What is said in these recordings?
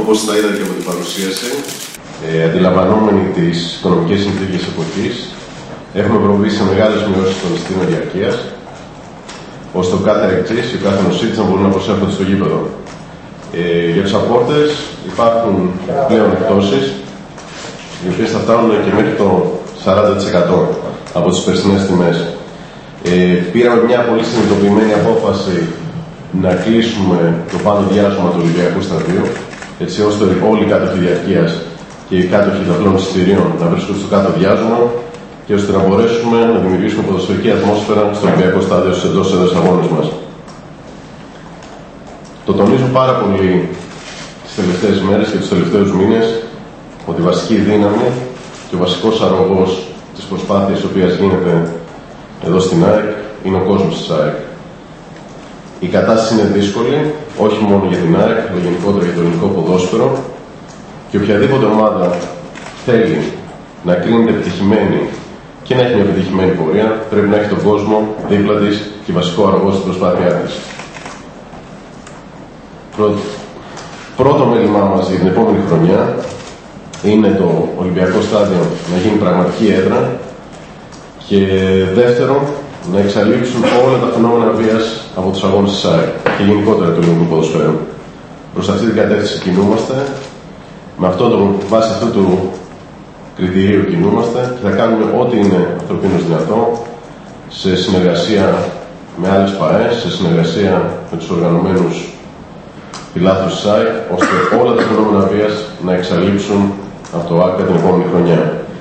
όπως θα είδατε και από την παρουσίαση, αντιλαμβανόμενοι τις οικονομικές συνθήκες εποχής, έχουμε προβεί σε μεγάλες μειώσεις των εισιτήριων διαρκείας, ώστε ο κάθε εκτής και ο κάθε νοσίτης να μπορούν να προσέρχονται στο γήπεδο. Για τους απόρτες υπάρχουν πλέον εκτόσεις, οι οποίες θα φτάνουν και μέχρι το 40% από τις περσινές τιμές. Πήραμε μια πολύ συνειδητοποιημένη απόφαση να κλείσουμε το πάνω διάσωμα του Ολυμπιακού Σταδίου, έτσι ώστε όλοι οι κάτοχοι διαρκείας και οι κάτοχοι ταυλών εισιτηρίων να βρίσκονται στο κάτω διάσωμα και ώστε να μπορέσουμε να δημιουργήσουμε ποδοσφαιρική ατμόσφαιρα στο Ολυμπιακό Στάδιο στους εντός έδρας αγώνες μας. Το τονίζω πάρα πολύ τις τελευταίες μέρες και τους τελευταίους μήνες ότι η βασική δύναμη και ο βασικός αρρωγός της προσπάθειας η οποία γίνεται εδώ στην ΑΕΚ είναι ο κόσμος της ΑΕΚ. Η κατάσταση είναι δύσκολη, όχι μόνο για την ΑΕΚ, αλλά γενικότερα για το ελληνικό ποδόσφαιρο και οποιαδήποτε ομάδα θέλει να κρίνεται επιτυχημένη και να έχει μια επιτυχημένη πορεία, πρέπει να έχει τον κόσμο δίπλα της και βασικό αρρωγό στην προσπάθειά της. Πρώτο μέλημά μας για την επόμενη χρονιά είναι το Ολυμπιακό Στάδιο να γίνει πραγματική έδρα και δεύτερο, να εξαλείψουν όλα τα φαινόμενα βίας από τους αγώνες της ΑΕΚ και γενικότερα του ελληνικού ποδοσφαίρου. Προς αυτή την κατεύθυνση κινούμαστε, βάσει αυτού του κριτηρίου κινούμαστε και θα κάνουμε ό,τι είναι ανθρωπίνως δυνατό σε συνεργασία με άλλες ΠΑΕΣ, σε συνεργασία με τους οργανωμένους φιλάθλους της ΑΕΚ, ώστε όλα τα φαινόμενα βίας να εξαλείψουν από το ΆΚΑ την επόμενη χρονιά.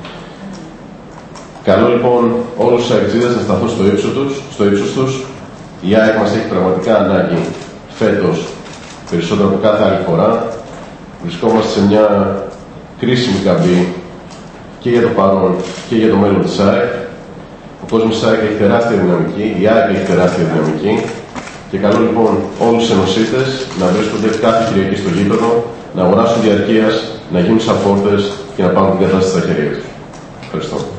Καλώ λοιπόν όλους τους αεξίδες να σταθούν στο ύψος τους. Η ΑΕΚ μας έχει πραγματικά ανάγκη φέτος, περισσότερο από κάθε άλλη φορά. Βρισκόμαστε σε μια κρίσιμη καμπή και για το παρόν και για το μέλλον της ΑΕΚ. Ο κόσμος της ΑΕΚ έχει τεράστια δυναμική, η ΑΕΚ έχει τεράστια δυναμική. Και καλώ λοιπόν όλους τους ενωσίτες να βρίσκονται κάθε Κυριακή στο γήπεδο, να αγοράσουν διαρκείας, να γίνουν supporters και να πάρουν την κατάσταση στα χέρια τους. Ευχαριστώ.